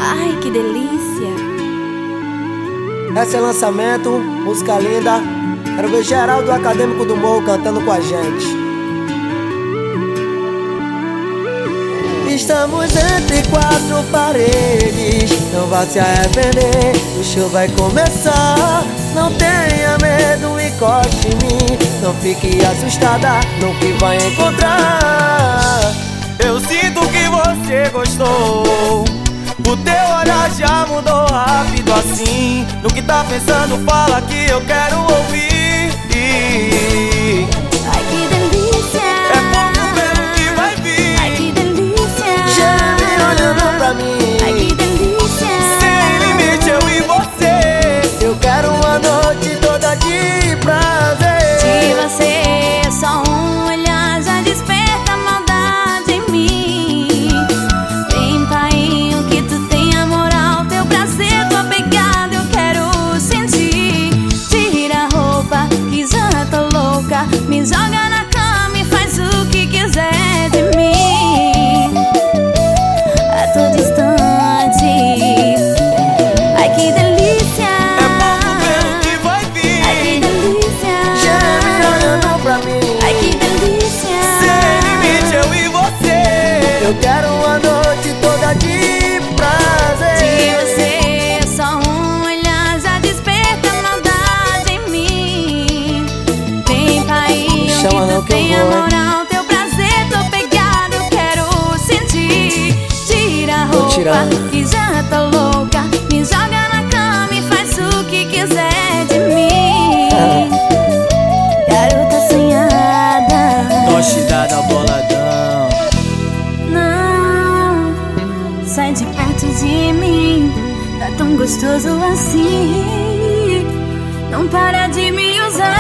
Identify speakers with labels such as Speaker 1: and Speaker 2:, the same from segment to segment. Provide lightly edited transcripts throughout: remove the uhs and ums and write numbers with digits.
Speaker 1: Ai, que delícia!
Speaker 2: Esse é lançamento, música linda. Quero ver geral do Acadêmico do Morro cantando com a gente. Estamos entre quatro paredes, não vá se arrepender, o show vai começar. Não tenha medo, encoste em mim, não fique assustada no que vai encontrar.
Speaker 3: Eu sinto que você gostou, o teu olhar já mudou rápido assim. No que tá pensando, fala que eu quero ouvir.
Speaker 1: Ai, que delícia!
Speaker 3: É pouco pelo que vai vir.
Speaker 1: Ai, que delícia!
Speaker 2: Geme olhando pra mim.
Speaker 1: Ai, que delícia!
Speaker 3: Sem limite, eu e você.
Speaker 2: Eu quero uma noite toda de prazer.
Speaker 1: De você, só um olhar já desperta a maldade em mim. Vem, painho, que tu tem a moral, teu prazer, tua pegada eu quero sentir. Tira a roupa que já tô louca, me joga na cama e faz o que quiser de mim. A todo instante. Ai, que delícia!
Speaker 3: É pouco pelo que vai vir.
Speaker 1: Ai, que delícia!
Speaker 2: Geme olhando pra mim.
Speaker 1: Ai, que delícia!
Speaker 3: Sem limite, eu e você.
Speaker 2: Eu quero uma noite toda de prazer.
Speaker 1: De você, só um olhar já desperta a maldade em mim. Vem, painho,
Speaker 2: Chama
Speaker 1: que
Speaker 2: não
Speaker 1: tu
Speaker 2: que eu
Speaker 1: tem a
Speaker 2: vou, hein?
Speaker 1: moral, teu prazer, tua pegada eu quero sentir. Tira a
Speaker 2: Vou
Speaker 1: roupa
Speaker 2: tirar.
Speaker 1: que já tô louca, me joga na cama e faz o que quiser de mim. Garota sonhada.
Speaker 3: Goste da boladão.
Speaker 1: Não, sai de perto de mim, tá tão gostoso assim. Não para de me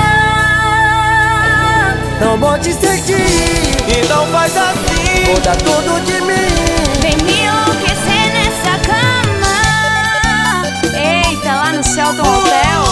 Speaker 1: usar.
Speaker 2: Não bote sentir,
Speaker 3: Então faz assim.
Speaker 2: vou dar tudo de mim.
Speaker 1: Vem me enlouquecer nessa cama. Eita, lá no céu do hotel.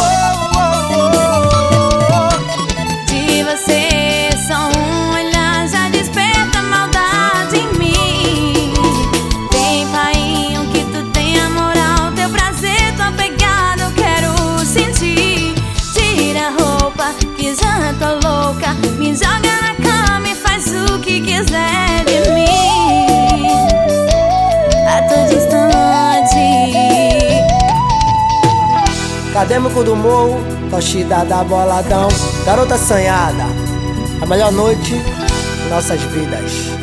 Speaker 1: De você, só um olhar já desperta a maldade em mim. Vem, painho, que tu tem a moral, teu prazer, tua pegada eu quero sentir. Tira a roupa que já tô louca, me joga na cama e faz o que quiser de mim. A todo instante.
Speaker 2: Acadêmico do Morro, torcida da boladão. Garota assanhada, a melhor noite de nossas vidas.